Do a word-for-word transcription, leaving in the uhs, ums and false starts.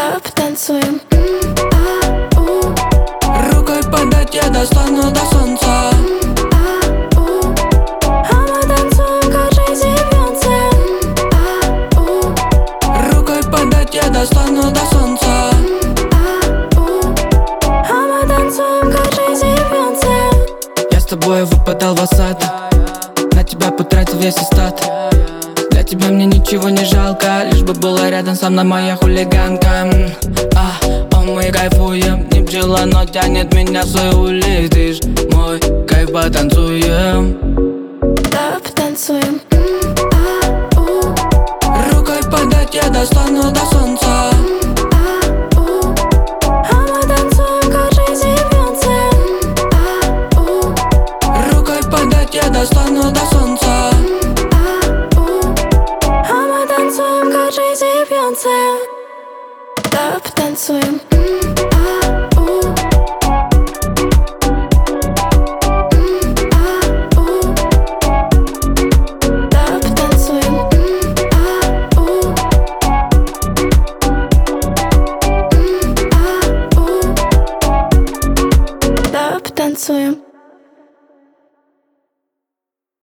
Да, потанцуем. М-а-у. Рукой подать я достану до солнца. М-а-у. А мы танцуем, как жизнь бьется. М-а-у. Рукой подать я достану до солнца. М-а-у. А мы танцуем, как жизнь бьется. Я с тобой выпадал в осад, на тебя потратил весь остаток. Для тебя мне ничего не жалко, лишь бы была рядом со мной моя хулиганка. А, о, мы кайфуем, не пчела, но тянет меня в свой улей. Ты ж мой кайф, потанцуем. Да, потанцуем. М-а-у. Рукой подать я достану до солнца. М-а-у. А мы танцуем, как жизнь бьется. М-а-у. Рукой подать я достану до солнца. М-а-у. А мы танцуем, как жизнь бьется. Да, потанцуем.